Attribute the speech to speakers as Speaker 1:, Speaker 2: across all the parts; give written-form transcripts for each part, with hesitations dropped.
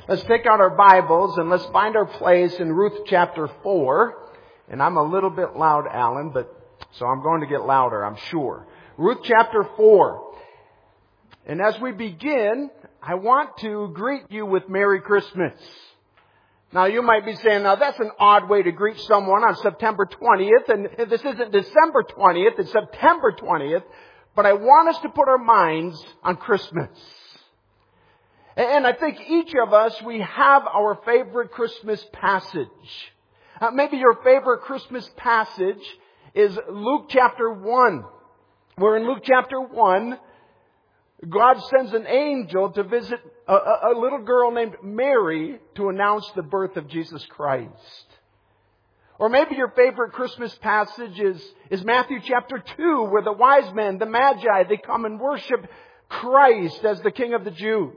Speaker 1: Let's take out our Bibles and let's find our place in Ruth chapter 4. And I'm a little bit loud, Alan, so I'm going to get louder, I'm sure. Ruth chapter 4. And as we begin, I want to greet you with Merry Christmas. Now you might be saying, now that's an odd way to greet someone on September 20th, and this isn't December 20th, it's September 20th, but I want us to put our minds on Christmas. And I think each of us, we have our favorite Christmas passage. Maybe your favorite Christmas passage is Luke chapter 1. Where in Luke chapter 1, God sends an angel to visit a little girl named Mary to announce the birth of Jesus Christ. Or maybe your favorite Christmas passage is Matthew chapter 2, where the wise men, the Magi, they come and worship Christ as the King of the Jews.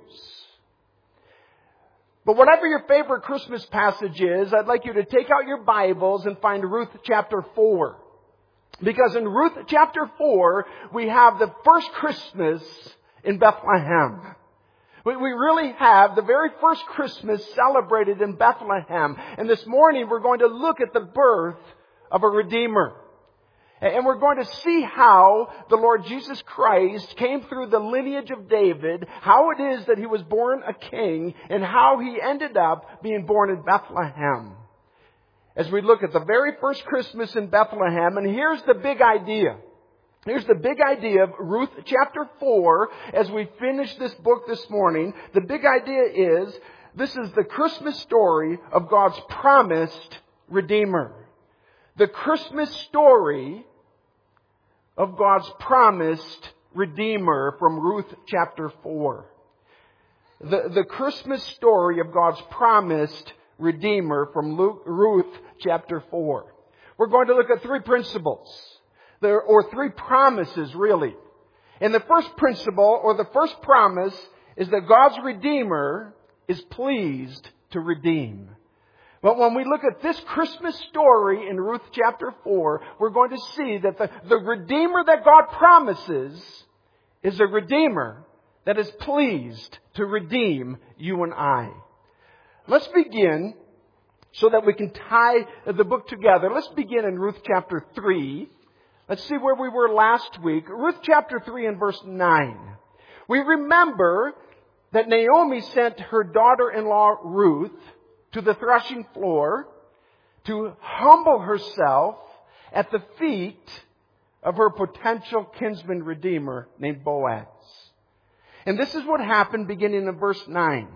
Speaker 1: But whatever your favorite Christmas passage is, I'd like you to take out your Bibles and find Ruth chapter 4. Because in Ruth chapter 4, we have the first Christmas in Bethlehem. We really have the very first Christmas celebrated in Bethlehem. And this morning we're going to look at the birth of a Redeemer. And we're going to see how the Lord Jesus Christ came through the lineage of David, how it is that He was born a king, and how He ended up being born in Bethlehem. As we look at the very first Christmas in Bethlehem, and here's the big idea. Here's the big idea of Ruth chapter 4 as we finish this book this morning. The big idea is this is the Christmas story of God's promised Redeemer. The Christmas story of God's promised Redeemer from Ruth chapter 4. The Christmas story of God's promised Redeemer from Ruth chapter 4. We're going to look at three principles, or three promises really. And the first principle, or the first promise, is that God's Redeemer is pleased to redeem. But when we look at this Christmas story in Ruth chapter 4, we're going to see that the Redeemer that God promises is a Redeemer that is pleased to redeem you and I. Let's begin so that we can tie the book together. Let's begin in Ruth chapter 3. Let's see where we were last week. Ruth chapter 3 and verse 9. We remember that Naomi sent her daughter-in-law Ruth to the threshing floor to humble herself at the feet of her potential kinsman redeemer named Boaz. And this is what happened beginning in verse 9.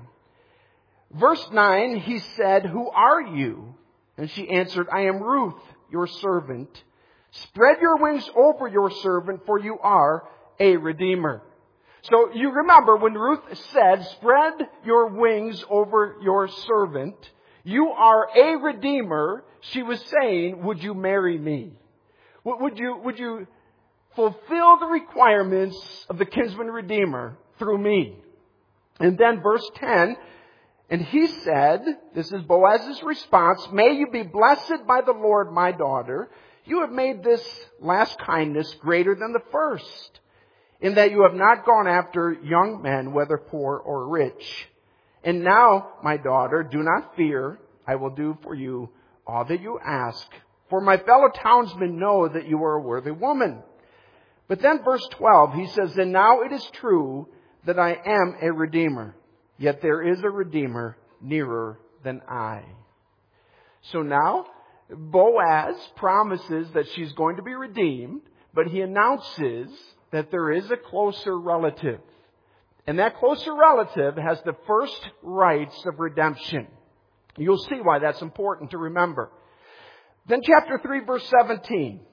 Speaker 1: Verse 9, he said, "Who are you?" And she answered, "I am Ruth, your servant. Spread your wings over your servant, for you are a redeemer." So you remember when Ruth said, "Spread your wings over your servant, you are a redeemer," she was saying, would you marry me? Would you fulfill the requirements of the kinsman redeemer through me? And then verse 10, and he said, this is Boaz's response, "May you be blessed by the Lord, my daughter. You have made this last kindness greater than the first, in that you have not gone after young men, whether poor or rich. And now, my daughter, do not fear. I will do for you all that you ask. For my fellow townsmen know that you are a worthy woman." But then verse 12, he says, "And now it is true that I am a redeemer. Yet there is a redeemer nearer than I." So now, Boaz promises that she's going to be redeemed, but he announces that there is a closer relative. And that closer relative has the first rights of redemption. You'll see why that's important to remember. Then chapter 3, verse 17.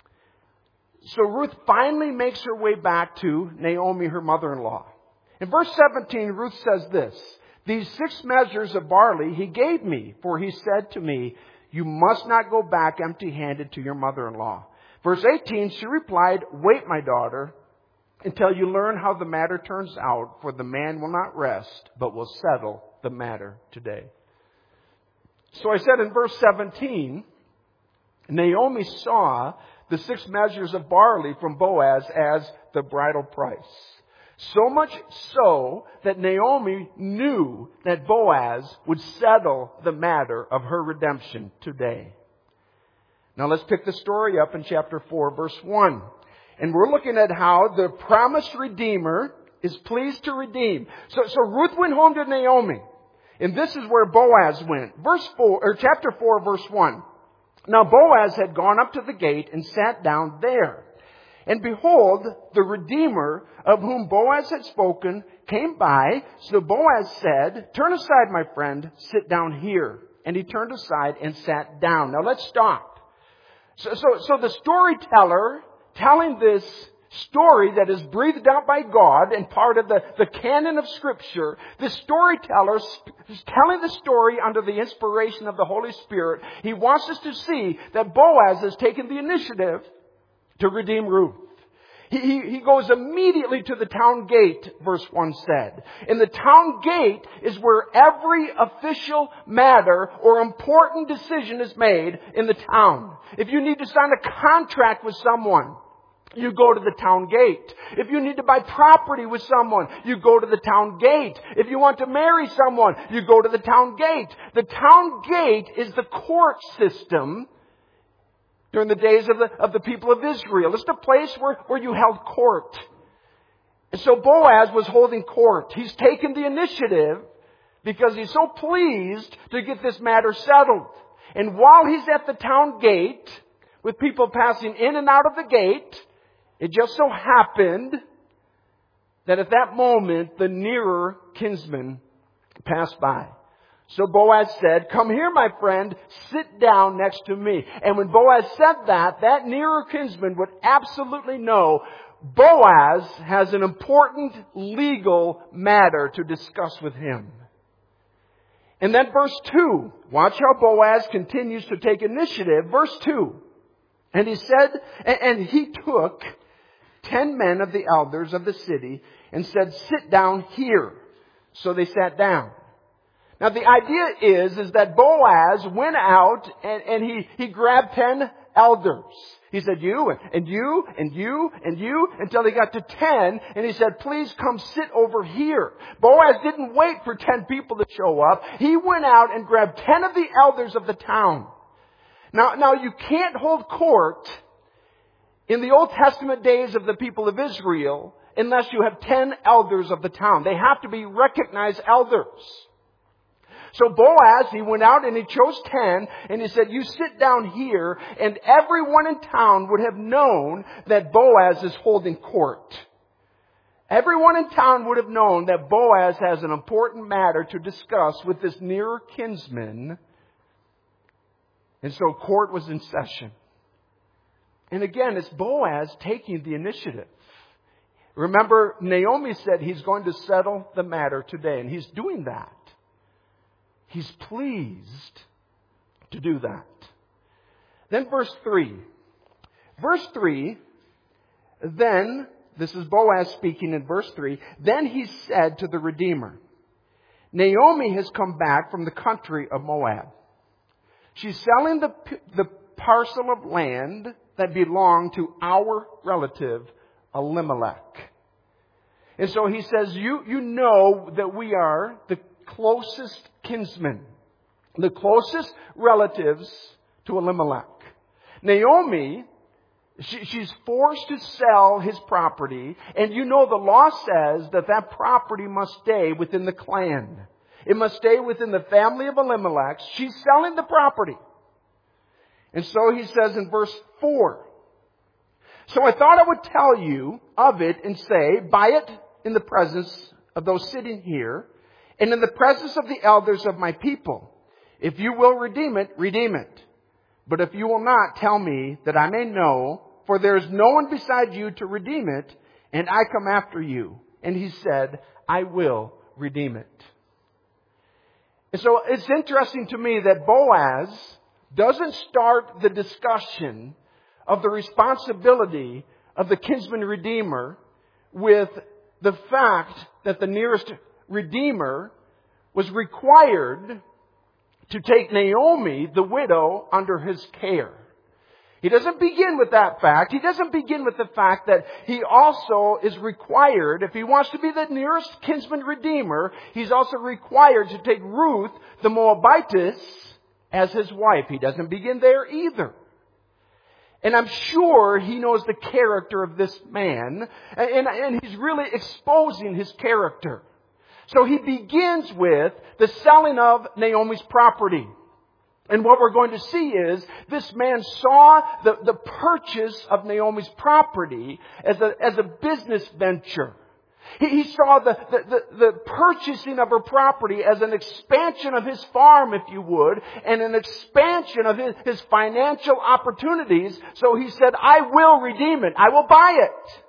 Speaker 1: So Ruth finally makes her way back to Naomi, her mother-in-law. In verse 17, Ruth says this, "These 6 measures of barley he gave me, for he said to me, 'You must not go back empty-handed to your mother-in-law.'" Verse 18, she replied, "Wait, my daughter, until you learn how the matter turns out, for the man will not rest, but will settle the matter today." So I said in verse 17, Naomi saw the 6 measures of barley from Boaz as the bridal price. So much so that Naomi knew that Boaz would settle the matter of her redemption today. Now let's pick the story up in chapter 4, verse 1. And we're looking at how the promised Redeemer is pleased to redeem. So Ruth went home to Naomi. And this is where Boaz went. Chapter 4, verse 1. Now Boaz had gone up to the gate and sat down there. And behold, the Redeemer of whom Boaz had spoken came by. So Boaz said, "Turn aside, my friend, sit down here." And he turned aside and sat down. Now let's stop. So the storyteller telling this story that is breathed out by God and part of the canon of Scripture, the storyteller is telling the story under the inspiration of the Holy Spirit. He wants us to see that Boaz has taken the initiative to redeem Ruth. He goes immediately to the town gate, verse 1 said. And the town gate is where every official matter or important decision is made in the town. If you need to sign a contract with someone, you go to the town gate. If you need to buy property with someone, you go to the town gate. If you want to marry someone, you go to the town gate. The town gate is the court system during the days of the people of Israel. It's the place where you held court. And so Boaz was holding court. He's taken the initiative because he's so pleased to get this matter settled. And while he's at the town gate, with people passing in and out of the gate, it just so happened that at that moment, the nearer kinsman passed by. So Boaz said, "Come here, my friend, sit down next to me." And when Boaz said that nearer kinsman would absolutely know Boaz has an important legal matter to discuss with him. And then verse 2, watch how Boaz continues to take initiative. Verse 2, and he said, and he took 10 men of the elders of the city and said, "Sit down here." So they sat down. Now the idea is that Boaz went out and he grabbed 10 elders. He said, "You and you and you and you," until he got to 10, and he said, "Please come sit over here." Boaz didn't wait for 10 people to show up. He went out and grabbed 10 of the elders of the town. Now you can't hold court in the Old Testament days of the people of Israel unless you have 10 elders of the town. They have to be recognized elders. So Boaz, he went out and he chose 10 and he said, "You sit down here," and everyone in town would have known that Boaz is holding court. Everyone in town would have known that Boaz has an important matter to discuss with this nearer kinsman. And so court was in session. And again, it's Boaz taking the initiative. Remember, Naomi said he's going to settle the matter today, and he's doing that. He's pleased to do that. Then verse 3. Verse 3, then, this is Boaz speaking in verse 3, then he said to the Redeemer, "Naomi has come back from the country of Moab. She's selling the parcel of land that belonged to our relative Elimelech." And so he says, you know that we are the closest kinsmen, the closest relatives to Elimelech. Naomi, she's forced to sell his property, and you know the law says that property must stay within the clan. It must stay within the family of Elimelech. She's selling the property. And so he says in verse 4, "So I thought I would tell you of it and say, buy it in the presence of those sitting here, and in the presence of the elders of my people. If you will redeem it, redeem it. But if you will not, tell me that I may know, for there is no one beside you to redeem it, and I come after you." And he said, "I will redeem it." And so it's interesting to me that Boaz doesn't start the discussion of the responsibility of the kinsman redeemer with the fact that the nearest redeemer was required to take Naomi, the widow, under his care. He doesn't begin with that fact. He doesn't begin with the fact that he also is required, if he wants to be the nearest kinsman redeemer, he's also required to take Ruth, the Moabitess, as his wife. He doesn't begin there either. And I'm sure he knows the character of this man, and he's really exposing his character. So he begins with the selling of Naomi's property. And what we're going to see is this man saw the purchase of Naomi's property as a business venture. He saw the purchasing of her property as an expansion of his farm, if you would, and an expansion of his financial opportunities. So he said, I will redeem it. I will buy it.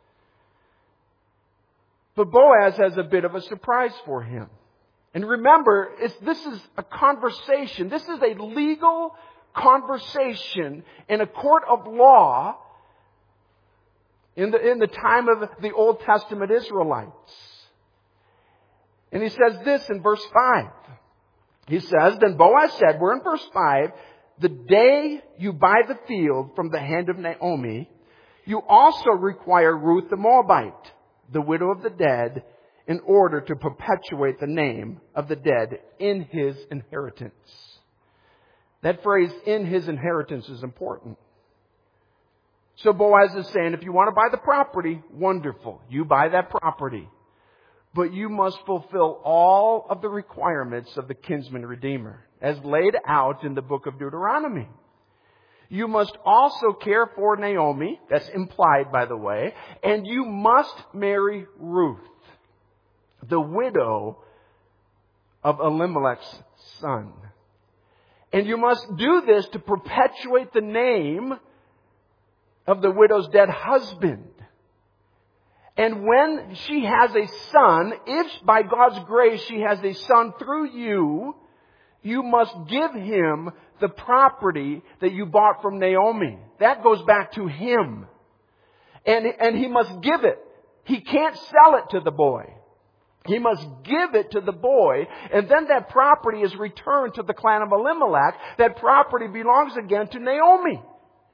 Speaker 1: But Boaz has a bit of a surprise for him. And remember, this is a conversation. This is a legal conversation in a court of law in the time of the Old Testament Israelites. And he says this in verse 5. He says, then Boaz said, we're in verse 5, the day you buy the field from the hand of Naomi, you also require Ruth the Moabite, the widow of the dead, in order to perpetuate the name of the dead in his inheritance. That phrase, in his inheritance, is important. So Boaz is saying, if you want to buy the property, wonderful. You buy that property. But you must fulfill all of the requirements of the kinsman redeemer, as laid out in the book of Deuteronomy. You must also care for Naomi, that's implied by the way, and you must marry Ruth, the widow of Elimelech's son. And you must do this to perpetuate the name of the widow's dead husband. And when she has a son, if by God's grace she has a son through you, you must give him the property that you bought from Naomi. That goes back to him. And he must give it. He can't sell it to the boy. He must give it to the boy, and then that property is returned to the clan of Elimelech. That property belongs again to Naomi.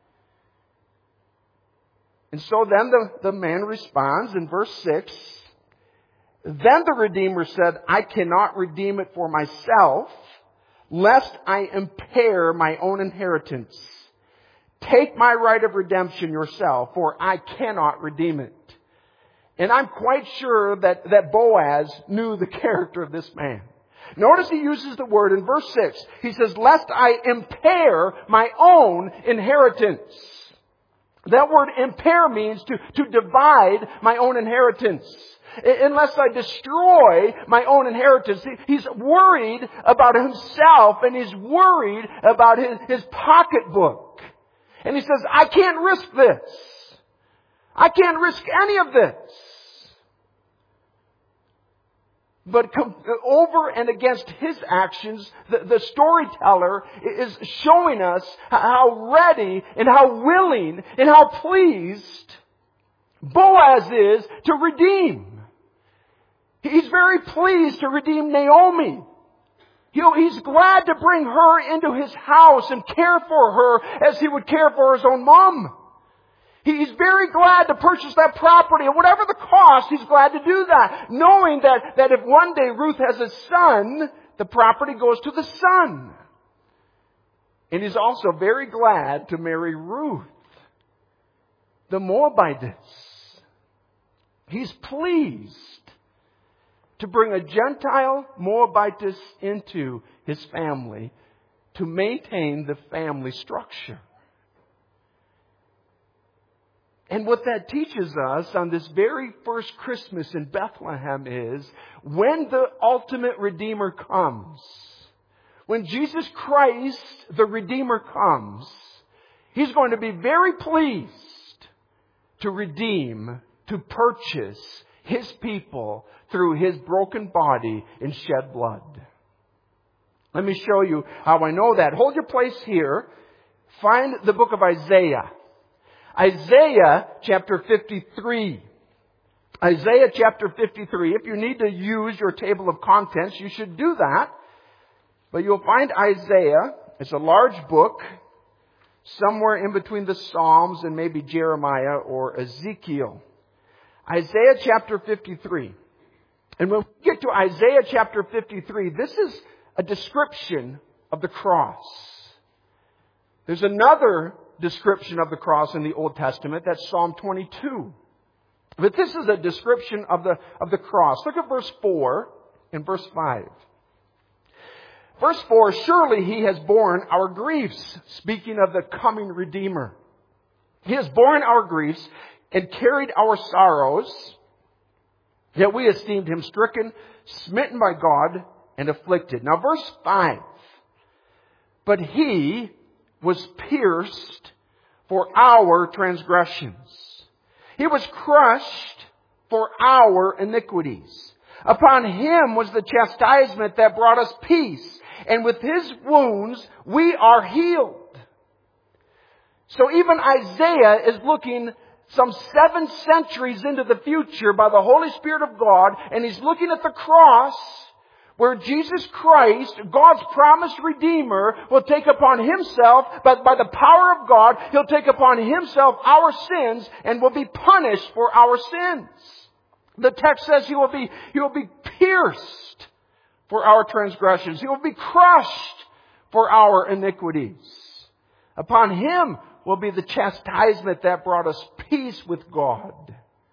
Speaker 1: And so then the man responds in verse 6, then the Redeemer said, I cannot redeem it for myself, lest I impair my own inheritance. Take my right of redemption yourself, for I cannot redeem it. And I'm quite sure that Boaz knew the character of this man. Notice he uses the word in verse 6. He says, lest I impair my own inheritance. That word impair means to divide my own inheritance. Unless I destroy my own inheritance. He's worried about himself and he's worried about his pocketbook. And he says, I can't risk this. I can't risk any of this. But over and against his actions, the storyteller is showing us how ready and how willing and how pleased Boaz is to redeem. He's very pleased to redeem Naomi. He's glad to bring her into his house and care for her as he would care for his own mom. He's very glad to purchase that property, and whatever the cost, he's glad to do that, knowing that if one day Ruth has a son, the property goes to the son. And he's also very glad to marry Ruth, the Moabitess. He's pleased to bring a Gentile Moabitess into his family to maintain the family structure. And what that teaches us on this very first Christmas in Bethlehem is when the ultimate Redeemer comes, when Jesus Christ, the Redeemer, comes, He's going to be very pleased to redeem, to purchase His people through His broken body and shed blood. Let me show you how I know that. Hold your place here. Find the book of Isaiah. Isaiah chapter 53. Isaiah chapter 53. If you need to use your table of contents, you should do that. But you'll find Isaiah. It's a large book. somewhere in between the Psalms and maybe Jeremiah or Ezekiel. Isaiah chapter 53. And when we get to Isaiah chapter 53, this is a description of the cross. There's another description of the cross in the Old Testament. That's Psalm 22. But this is a description of the cross. Look at verse 4 and verse 5. Verse 4, surely He has borne our griefs, speaking of the coming Redeemer. He has borne our griefs and carried our sorrows, yet we esteemed Him stricken, smitten by God, and afflicted. Now verse 5, but He was pierced for our transgressions. He was crushed for our iniquities. Upon Him was the chastisement that brought us peace, and with His wounds we are healed. So even Isaiah is looking some 7 centuries into the future by the Holy Spirit of God, and he's looking at the cross where Jesus Christ, God's promised Redeemer, will take upon Himself, but by the power of God, He'll take upon Himself our sins and will be punished for our sins. The text says He will be pierced for our transgressions. He will be crushed for our iniquities. Upon Him will be the chastisement that brought us peace with God.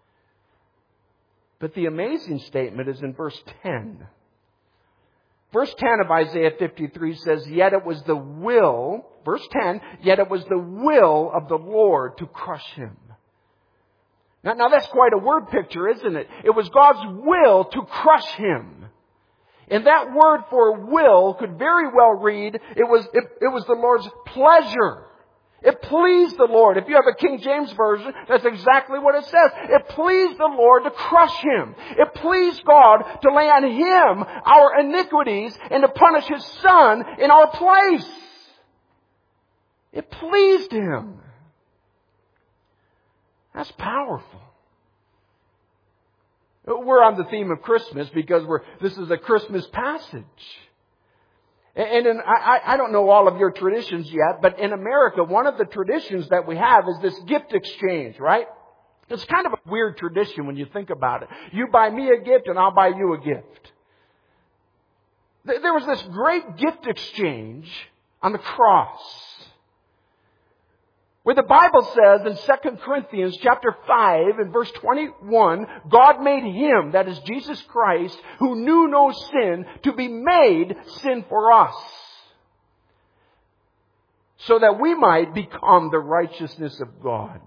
Speaker 1: But the amazing statement is in verse 10. Verse 10 of Isaiah 53 says, yet it was the will, verse 10, yet it was the will of the Lord to crush Him. Now that's quite a word picture, isn't it? It was God's will to crush Him. And that word for will could very well read, it was the Lord's pleasure. It pleased the Lord. If you have a King James Version, that's exactly what it says. It pleased the Lord to crush Him. It pleased God to lay on Him our iniquities and to punish His Son in our place. It pleased Him. That's powerful. We're on the theme of Christmas because this is a Christmas passage. And I don't know all of your traditions yet, but in America, one of the traditions that we have is this gift exchange, right? It's kind of a weird tradition when you think about it. You buy me a gift and I'll buy you a gift. There was this great gift exchange on the cross, where the Bible says in 2 Corinthians chapter 5 and verse 21, God made Him, that is Jesus Christ, who knew no sin, to be made sin for us, so that we might become the righteousness of God.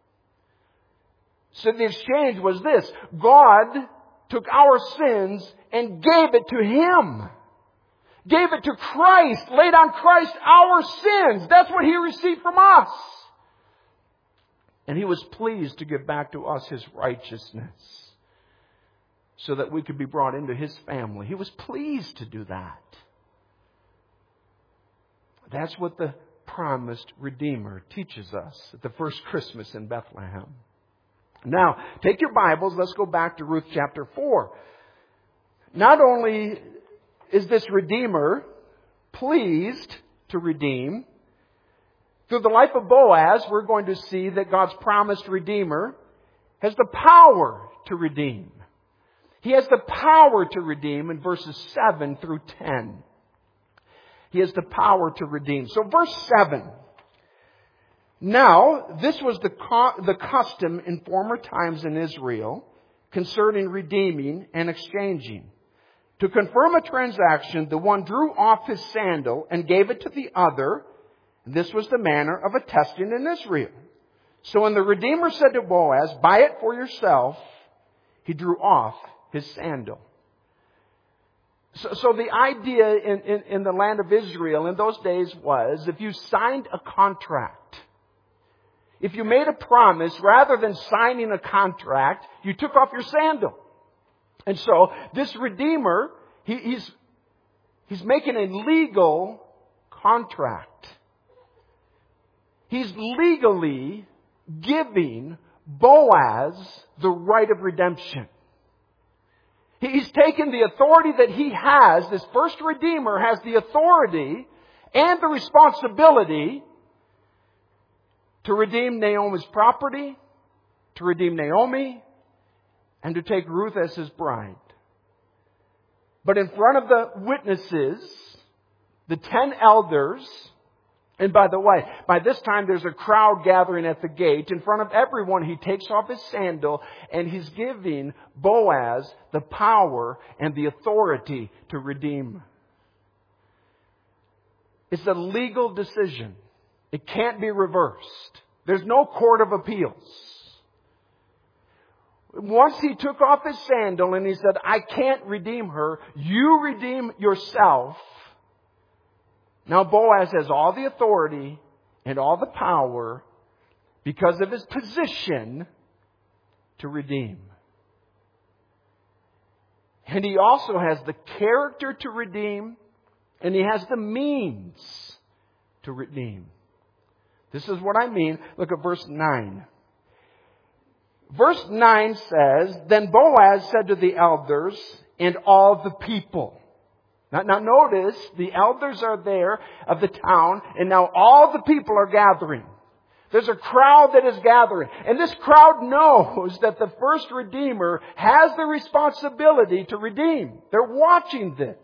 Speaker 1: So the exchange was this: God took our sins and gave it to Him. Gave it to Christ, laid on Christ our sins. That's what He received from us. And He was pleased to give back to us His righteousness so that we could be brought into His family. He was pleased to do that. That's what the promised Redeemer teaches us at the first Christmas in Bethlehem. Now, take your Bibles. Let's go back to Ruth chapter 4. Not only is this Redeemer pleased to redeem, through the life of Boaz, we're going to see that God's promised Redeemer has the power to redeem. He has the power to redeem in verses 7 through 10. He has the power to redeem. So verse 7. Now, this was the custom in former times in Israel concerning redeeming and exchanging. To confirm a transaction, the one drew off his sandal and gave it to the other. This was the manner of attesting in Israel. So when the Redeemer said to Boaz, buy it for yourself, he drew off his sandal. So the idea in the land of Israel in those days was, if you signed a contract, if you made a promise, rather than signing a contract, you took off your sandal. And so this Redeemer, he's making a legal contract. He's legally giving Boaz the right of redemption. He's taken the authority that he has. This first Redeemer has the authority and the responsibility to redeem Naomi's property, to redeem Naomi, and to take Ruth as his bride. But in front of the witnesses, the 10 elders, and by the way, by this time there's a crowd gathering at the gate. In front of everyone, he takes off his sandal and he's giving Boaz the power and the authority to redeem. It's a legal decision. It can't be reversed. There's no court of appeals. Once he took off his sandal and he said, I can't redeem her, you redeem yourself. Now Boaz has all the authority and all the power because of his position to redeem. And he also has the character to redeem, and he has the means to redeem. This is what I mean. Look at verse 9. Verse 9 says, Then Boaz said to the elders and all the people. Now notice, the elders are there of the town, and now all the people are gathering. There's a crowd that is gathering. And this crowd knows that the first Redeemer has the responsibility to redeem. They're watching this.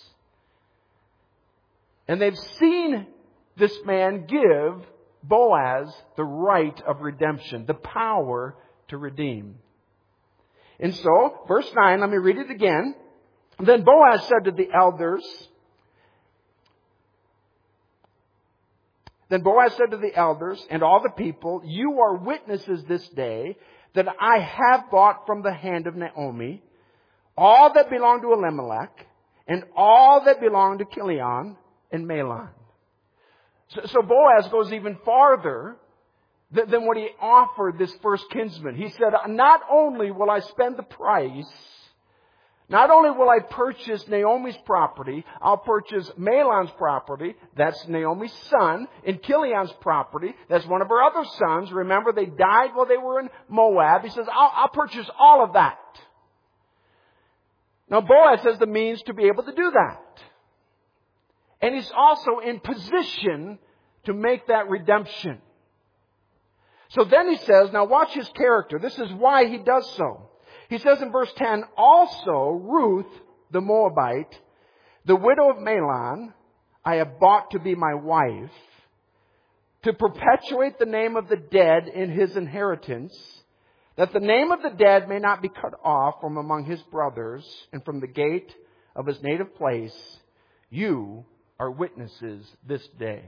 Speaker 1: And they've seen this man give Boaz the right of redemption, the power to redeem. And so, verse 9, let me read it again. Then Boaz said to the elders, and all the people, you are witnesses this day that I have bought from the hand of Naomi all that belonged to Elimelech and all that belonged to Chilion and Mahlon. So Boaz goes even farther than what he offered this first kinsman. He said, not only will I spend the price, not only will I purchase Naomi's property, I'll purchase Mahlon's property, that's Naomi's son, and Chilion's property, that's one of her other sons. Remember, they died while they were in Moab. He says, I'll purchase all of that. Now, Boaz has the means to be able to do that. And he's also in position to make that redemption. So then he says, now watch his character. This is why he does so. He says in verse 10, also Ruth, the Moabite, the widow of Mahlon, I have bought to be my wife, to perpetuate the name of the dead in his inheritance, that the name of the dead may not be cut off from among his brothers and from the gate of his native place. You are witnesses this day.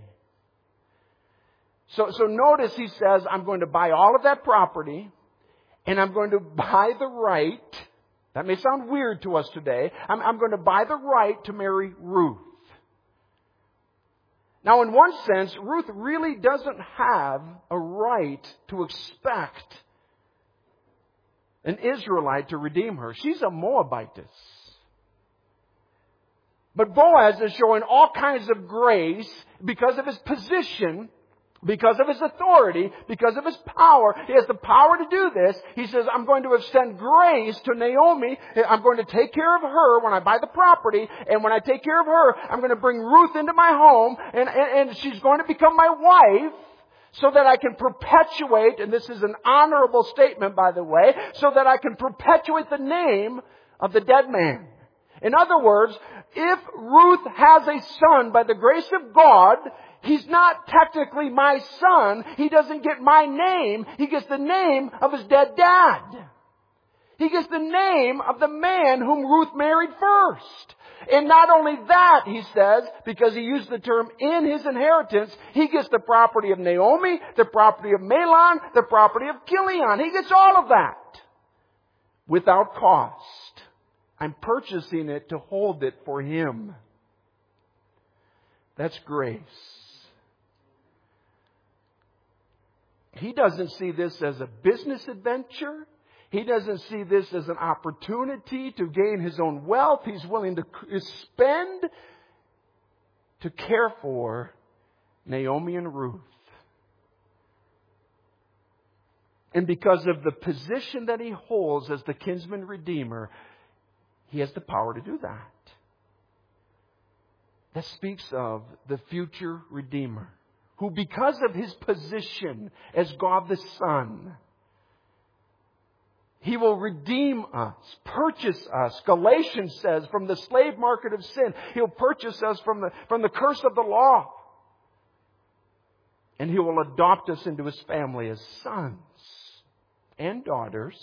Speaker 1: So notice he says, I'm going to buy all of that property, and I'm going to buy the right. That may sound weird to us today. I'm going to buy the right to marry Ruth. Now, in one sense, Ruth really doesn't have a right to expect an Israelite to redeem her. She's a Moabitess. But Boaz is showing all kinds of grace because of his position, because of his authority, because of his power. He has the power to do this. He says, I'm going to extend grace to Naomi. I'm going to take care of her when I buy the property. And when I take care of her, I'm going to bring Ruth into my home. And she's going to become my wife so that I can perpetuate, and this is an honorable statement, by the way, so that I can perpetuate the name of the dead man. In other words, if Ruth has a son by the grace of God, he's not technically my son. He doesn't get my name. He gets the name of his dead dad. He gets the name of the man whom Ruth married first. And not only that, he says, because he used the term in his inheritance, he gets the property of Naomi, the property of Mahlon, the property of Chilion. He gets all of that without cost. I'm purchasing it to hold it for him. That's grace. He doesn't see this as a business adventure. He doesn't see this as an opportunity to gain his own wealth. He's willing to spend to care for Naomi and Ruth. And because of the position that he holds as the kinsman redeemer, he has the power to do that. That speaks of the future Redeemer who because of His position as God the Son, He will redeem us, purchase us. Galatians says, from the slave market of sin, He'll purchase us from the curse of the law. And He will adopt us into His family as sons and daughters.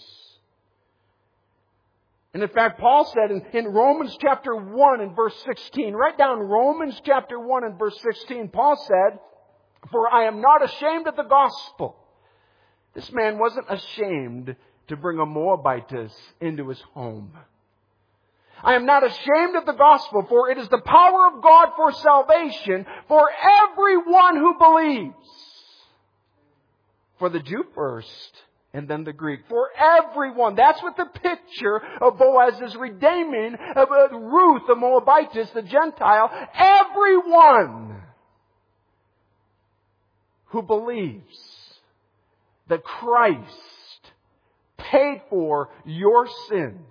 Speaker 1: And in fact, Paul said in Romans chapter 1 and verse 16, write down Romans chapter 1 and verse 16, Paul said, "For I am not ashamed of the gospel." This man wasn't ashamed to bring a Moabitess into his home. "I am not ashamed of the gospel, for it is the power of God for salvation for everyone who believes." For the Jew first, and then the Greek. For everyone. That's what the picture of Boaz is redeeming. Of Ruth, the Moabitess, the Gentile. Everyone who believes that Christ paid for your sins,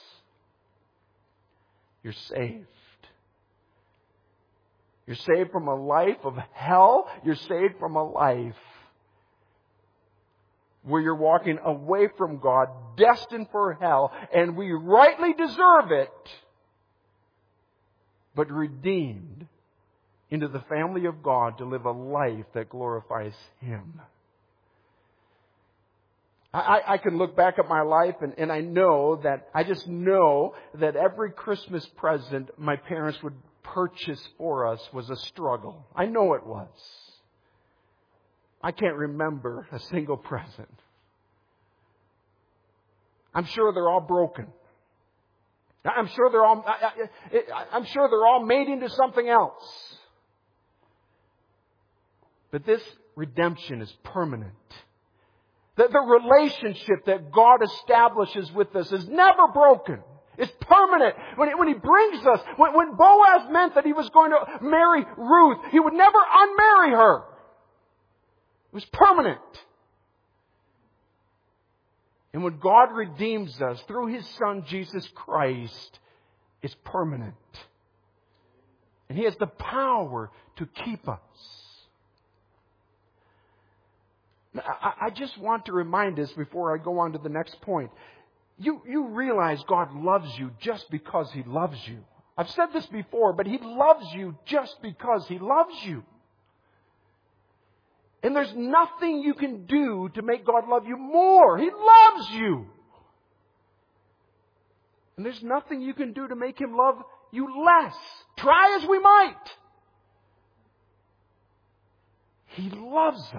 Speaker 1: you're saved. You're saved from a life of hell. You're saved from a life where you're walking away from God, destined for hell, and we rightly deserve it, but redeemed into the family of God to live a life that glorifies Him. I can look back at my life and I just know that every Christmas present my parents would purchase for us was a struggle. I know it was. I can't remember a single present. I'm sure they're all broken. I'm sure they're all made into something else. But this redemption is permanent. The relationship that God establishes with us is never broken. It's permanent. When He brings us, when Boaz meant that he was going to marry Ruth, he would never unmarry her. It was permanent. And when God redeems us through His Son, Jesus Christ, it's permanent. And He has the power to keep us. I just want to remind us before I go on to the next point. You realize God loves you just because He loves you. I've said this before, but He loves you just because He loves you. And there's nothing you can do to make God love you more. He loves you. And there's nothing you can do to make Him love you less. Try as we might. He loves us.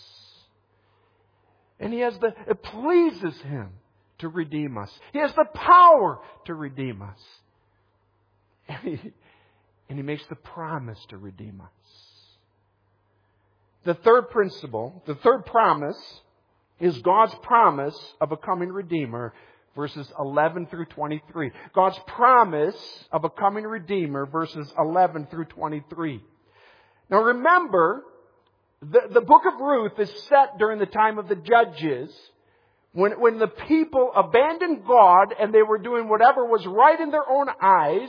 Speaker 1: And it pleases Him to redeem us. He has the power to redeem us. And He makes the promise to redeem us. The third principle, the third promise, is God's promise of a coming Redeemer, verses 11 through 23. God's promise of a coming Redeemer, verses 11 through 23. Now remember, the book of Ruth is set during the time of the Judges, when the people abandoned God and they were doing whatever was right in their own eyes.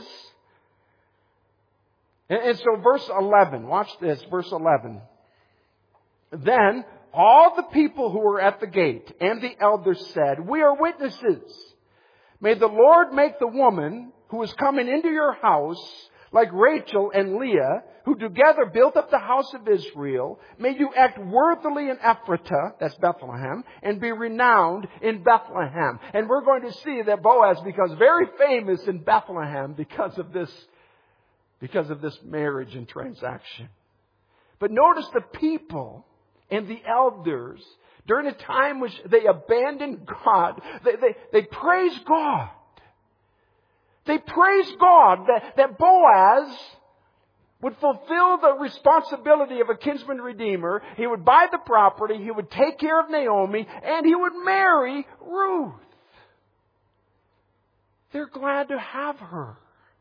Speaker 1: And so verse 11, watch this, verse 11. Then all the people who were at the gate and the elders said, "We are witnesses. May the Lord make the woman who is coming into your house like Rachel and Leah, who together built up the house of Israel. May you act worthily in Ephratah," that's Bethlehem, "and be renowned in Bethlehem." And we're going to see that Boaz becomes very famous in Bethlehem because of this marriage and transaction. But notice the people and the elders, during a time which they abandoned God, they praise God. They praise God that Boaz would fulfill the responsibility of a kinsman redeemer. He would buy the property, he would take care of Naomi, and he would marry Ruth. They're glad to have her.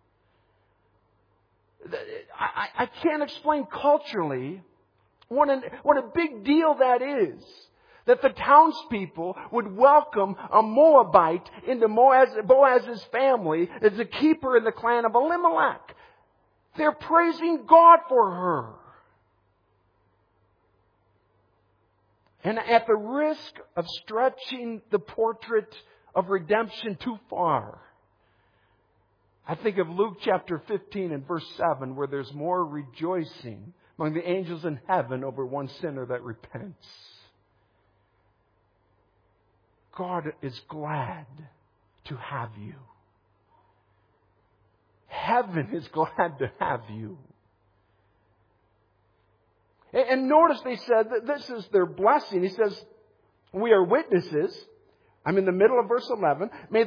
Speaker 1: I can't explain culturally what a big deal that is. That the townspeople would welcome a Moabite into Boaz's family as a keeper in the clan of Elimelech. They're praising God for her. And at the risk of stretching the portrait of redemption too far, I think of Luke chapter 15 and verse 7, where there's more rejoicing among the angels in heaven over one sinner that repents. God is glad to have you. Heaven is glad to have you. And notice they said that this is their blessing. He says, we are witnesses. I'm in the middle of verse 11. May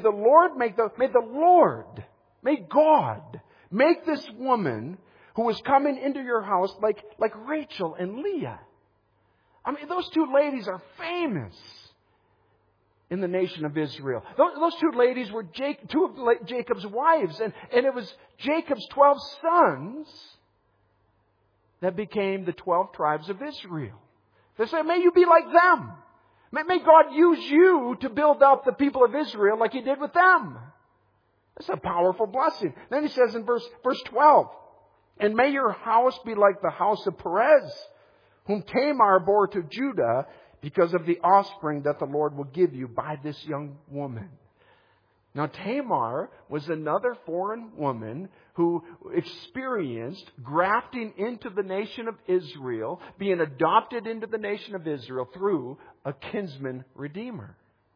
Speaker 1: God make this woman who is coming into your house like Rachel and Leah. I mean, those two ladies are famous in the nation of Israel. Those two ladies were two of Jacob's wives, and it was Jacob's 12 sons that became the 12 tribes of Israel. They say, may you be like them. May God use you to build up the people of Israel like He did with them. That's a powerful blessing. Then he says in verse 12, and may your house be like the house of Perez, whom Tamar bore to Judah, because of the offspring that the Lord will give you by this young woman. Now Tamar was another foreign woman who experienced grafting into the nation of Israel, being adopted into the nation of Israel through a kinsman redeemer.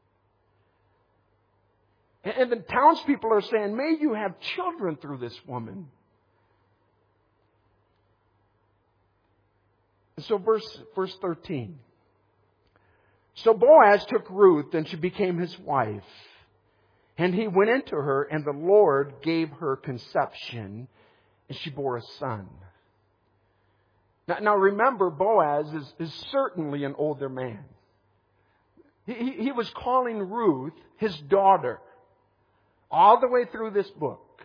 Speaker 1: And the townspeople are saying, may you have children through this woman. And so verse 13. So Boaz took Ruth, and she became his wife. And he went into her, and the Lord gave her conception, and she bore a son. Now remember, Boaz is certainly an older man. He was calling Ruth his daughter all the way through this book.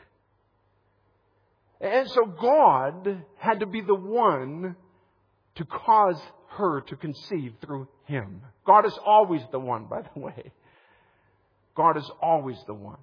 Speaker 1: And so God had to be the one to cause her to conceive through him. God is always the one, by the way. God is always the one.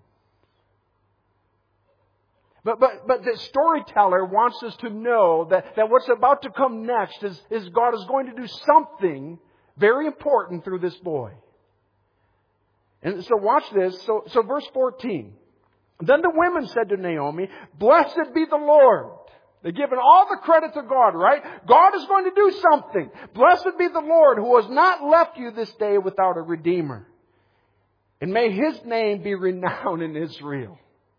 Speaker 1: But the storyteller wants us to know that what's about to come next is God is going to do something very important through this boy. And so watch this. So verse 14. Then the women said to Naomi, blessed be the Lord. They're giving all the credit to God, right? God is going to do something. Blessed be the Lord who has not left you this day without a redeemer. And may His name be renowned in Israel.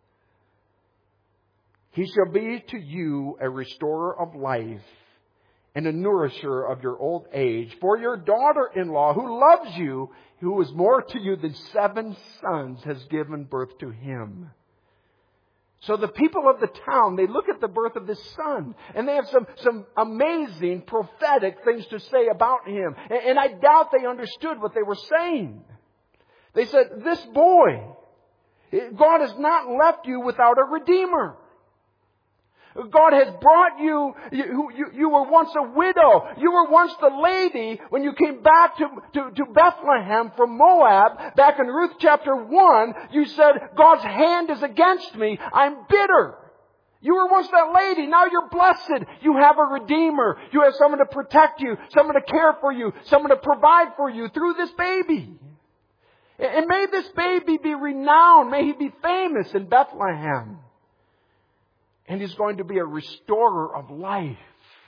Speaker 1: He shall be to you a restorer of life and a nourisher of your old age. For your daughter-in-law who loves you, who is more to you than 7 sons, has given birth to him. So the people of the town, they look at the birth of this son, and they have some amazing prophetic things to say about him. And I doubt they understood what they were saying. They said, this boy, God has not left you without a redeemer. God has brought you, you were once a widow. You were once the lady when you came back to Bethlehem from Moab. Back in Ruth chapter 1, you said, God's hand is against me. I'm bitter. You were once that lady. Now you're blessed. You have a redeemer. You have someone to protect you, someone to care for you, someone to provide for you through this baby. And may this baby be renowned. May he be famous in Bethlehem. And he's going to be a restorer of life.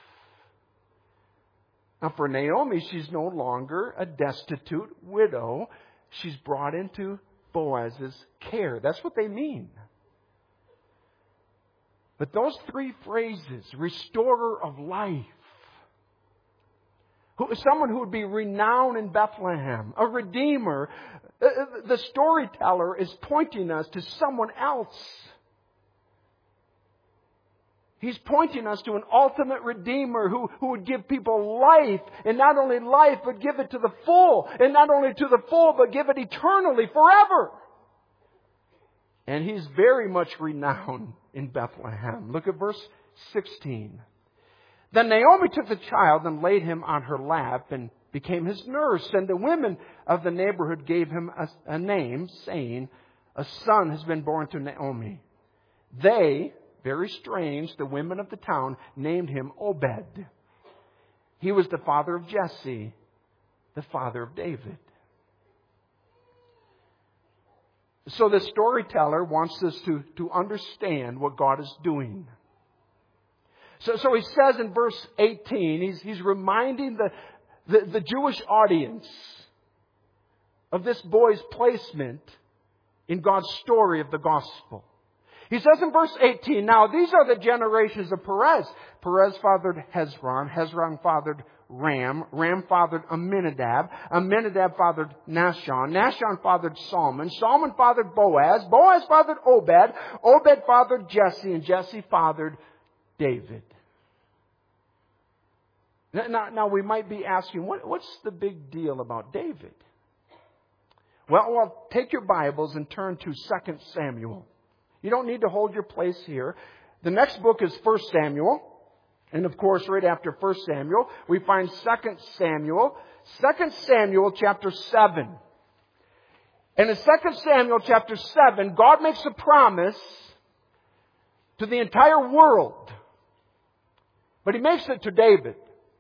Speaker 1: Now for Naomi, she's no longer a destitute widow. She's brought into Boaz's care. That's what they mean. But those 3 phrases, restorer of life, someone who would be renowned in Bethlehem, a redeemer, the storyteller is pointing us to someone else. He's pointing us to an ultimate redeemer who would give people life, and not only life, but give it to the full. And not only to the full, but give it eternally, forever. And he's very much renowned in Bethlehem. Look at verse 16. Then Naomi took the child and laid him on her lap and became his nurse. And the women of the neighborhood gave him a name, saying, a son has been born to Naomi. They, very strange, the women of the town named him Obed. He was the father of Jesse, the father of David. So the storyteller wants us to understand what God is doing. So he says in verse 18, he's reminding the Jewish audience of this boy's placement in God's story of the gospel. He says in verse 18, now these are the generations of Perez. Perez fathered Hezron. Hezron fathered Ram. Ram fathered Amminadab. Amminadab fathered Nahshon. Nahshon fathered Salmon. Salmon fathered Boaz. Boaz fathered Obed. Obed fathered Jesse. And Jesse fathered David. Now we might be asking, what's the big deal about David? Well, take your Bibles and turn to 2 Samuel. You don't need to hold your place here. The next book is 1 Samuel. And of course, right after 1 Samuel, we find 2 Samuel. 2 Samuel chapter 7. And in 2 Samuel chapter 7, God makes a promise to the entire world. But He makes it to David.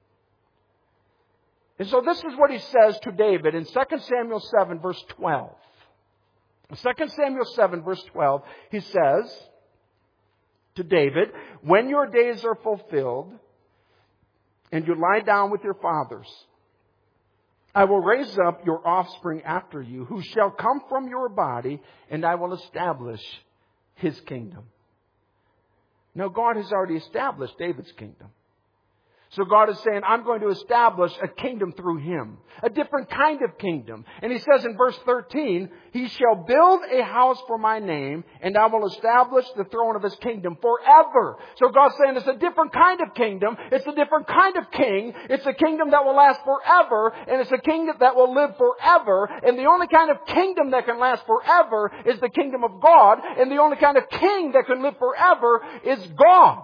Speaker 1: And so this is what He says to David in 2 Samuel 7 verse 12. 2 Samuel 7 verse 12, He says to David, when your days are fulfilled and you lie down with your fathers, I will raise up your offspring after you, who shall come from your body, and I will establish His kingdom. Now God has already established David's kingdom. So God is saying, I'm going to establish a kingdom through him. A different kind of kingdom. And He says in verse 13, He shall build a house for my name, and I will establish the throne of His kingdom forever. So God's saying it's a different kind of kingdom. It's a different kind of king. It's a kingdom that will last forever. And it's a kingdom that will live forever. And the only kind of kingdom that can last forever is the kingdom of God. And the only kind of king that can live forever is God.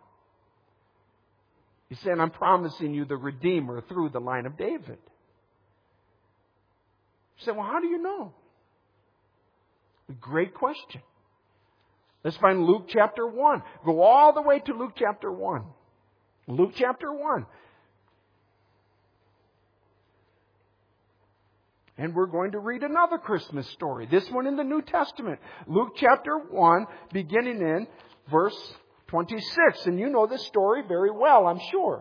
Speaker 1: He's saying, I'm promising you the Redeemer through the line of David. You say, well, how do you know? A great question. Let's find Luke chapter 1. Go all the way to Luke chapter 1. Luke chapter 1. And we're going to read another Christmas story. This one in the New Testament. Luke chapter 1, beginning in verse 26. And you know this story very well, I'm sure.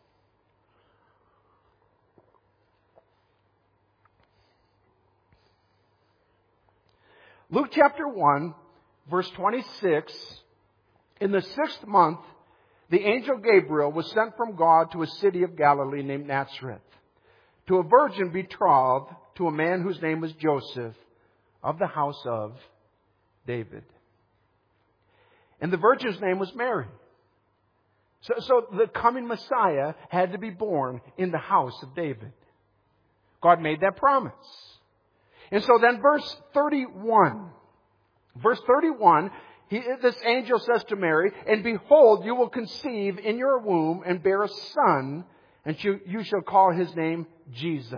Speaker 1: Luke chapter 1, verse 26. In the 6th month, the angel Gabriel was sent from God to a city of Galilee named Nazareth, to a virgin betrothed to a man whose name was Joseph, of the house of David. And the virgin's name was Mary. So the coming Messiah had to be born in the house of David. God made that promise. And so then verse 31. Verse 31, this angel says to Mary, and behold, you will conceive in your womb and bear a son, and you shall call his name Jesus.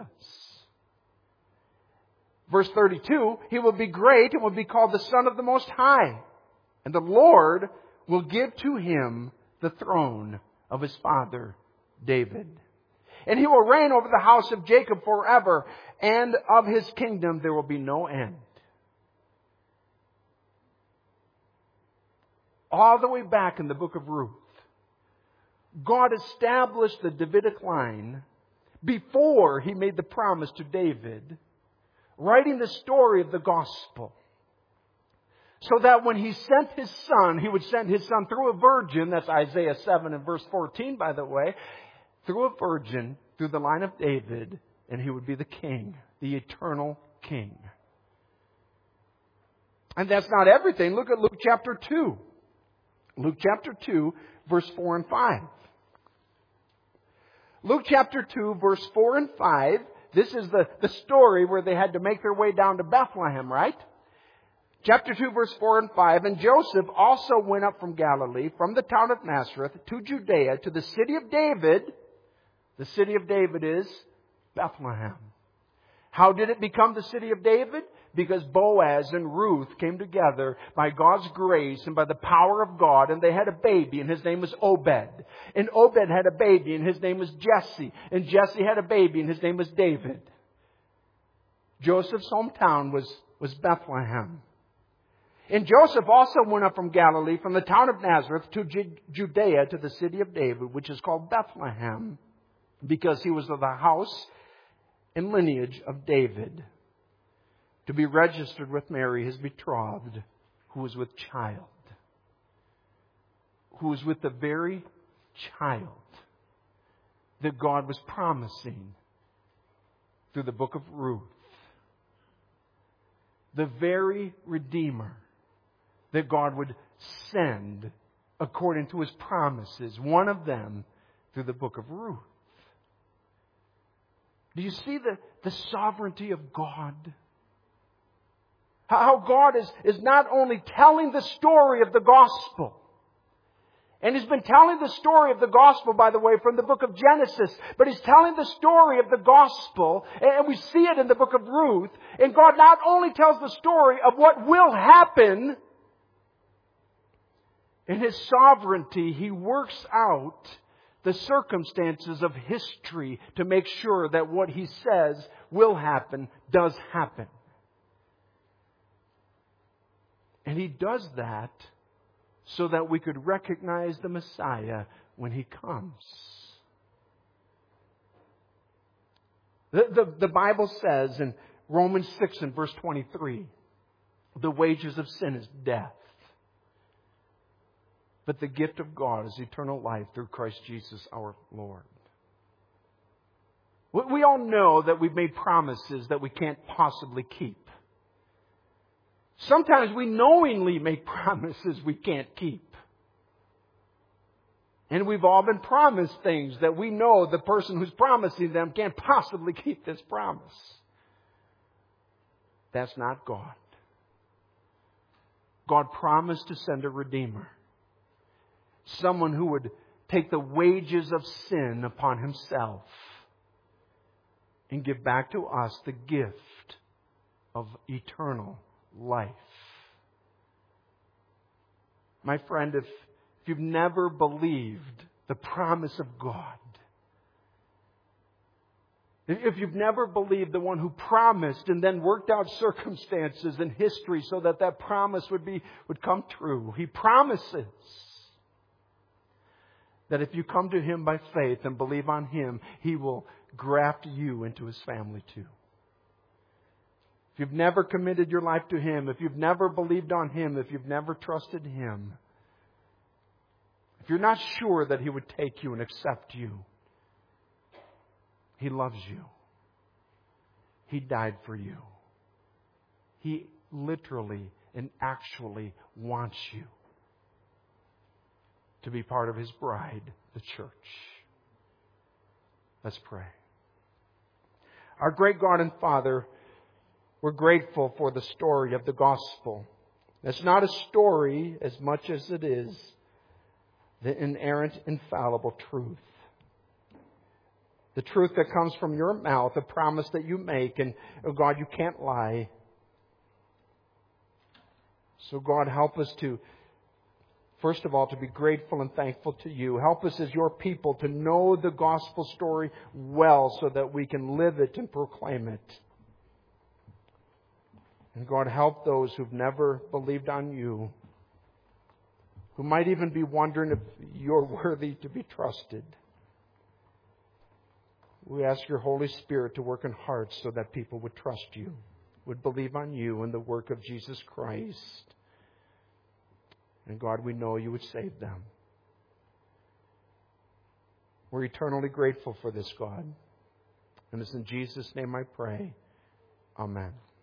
Speaker 1: Verse 32, he will be great and will be called the Son of the Most High. And the Lord will give to him the throne of his father David. And he will reign over the house of Jacob forever, and of his kingdom there will be no end. All the way back in the book of Ruth, God established the Davidic line before He made the promise to David, writing the story of the gospel. So that when He sent His Son, He would send His Son through a virgin. That's Isaiah 7 and verse 14, by the way. Through a virgin, through the line of David. And He would be the King, the eternal King. And that's not everything. Look at Luke chapter 2. Luke chapter 2, verse 4 and 5. Luke chapter 2, verse 4 and 5. This is the story where they had to make their way down to Bethlehem, right? Chapter 2, verse 4 and 5. And Joseph also went up from Galilee, from the town of Nazareth, to Judea, to the city of David. The city of David is Bethlehem. How did it become the city of David? because Boaz and Ruth came together by God's grace and by the power of God, and they had a baby, and his name was Obed. And Obed had a baby, and his name was Jesse. And Jesse had a baby, and his name was David. Joseph's hometown was Bethlehem. And Joseph also went up from Galilee, from the town of Nazareth to Judea, to the city of David, which is called Bethlehem, because he was of the house and lineage of David, to be registered with Mary, his betrothed, who was with child. Who was with the very child that God was promising through the book of Ruth. The very Redeemer that God would send according to His promises. One of them through the book of Ruth. Do you see the sovereignty of God? How God is not only telling the story of the gospel, and He's been telling the story of the gospel, by the way, from the book of Genesis, but He's telling the story of the gospel, and we see it in the book of Ruth, and God not only tells the story of what will happen, in His sovereignty, He works out the circumstances of history to make sure that what He says will happen, does happen. And He does that so that we could recognize the Messiah when He comes. The Bible says in Romans 6 and verse 23, the wages of sin is death. But the gift of God is eternal life through Christ Jesus our Lord. We all know that we've made promises that we can't possibly keep. Sometimes we knowingly make promises we can't keep. And we've all been promised things that we know the person who's promising them can't possibly keep this promise. That's not God. God promised to send a Redeemer. Someone who would take the wages of sin upon Himself and give back to us the gift of eternal life. My friend, if you've never believed the promise of God, if you've never believed the one who promised and then worked out circumstances in history so that that promise would come true, He promises that if you come to Him by faith and believe on Him, He will graft you into His family too. If you've never committed your life to Him, if you've never believed on Him, if you've never trusted Him, if you're not sure that He would take you and accept you, He loves you. He died for you. He literally and actually wants you to be part of His bride, the church. Let's pray. Our great God and Father, we're grateful for the story of the gospel. It's not a story as much as it is the inerrant, infallible truth. The truth that comes from your mouth, a promise that you make, and oh God, you can't lie. So God, help us to, first of all, to be grateful and thankful to you. Help us as your people to know the gospel story well so that we can live it and proclaim it. And God, help those who've never believed on you, who might even be wondering if you're worthy to be trusted. We ask your Holy Spirit to work in hearts so that people would trust you, would believe on you and the work of Jesus Christ. And God, we know you would save them. We're eternally grateful for this, God. And it's in Jesus' name I pray. Amen.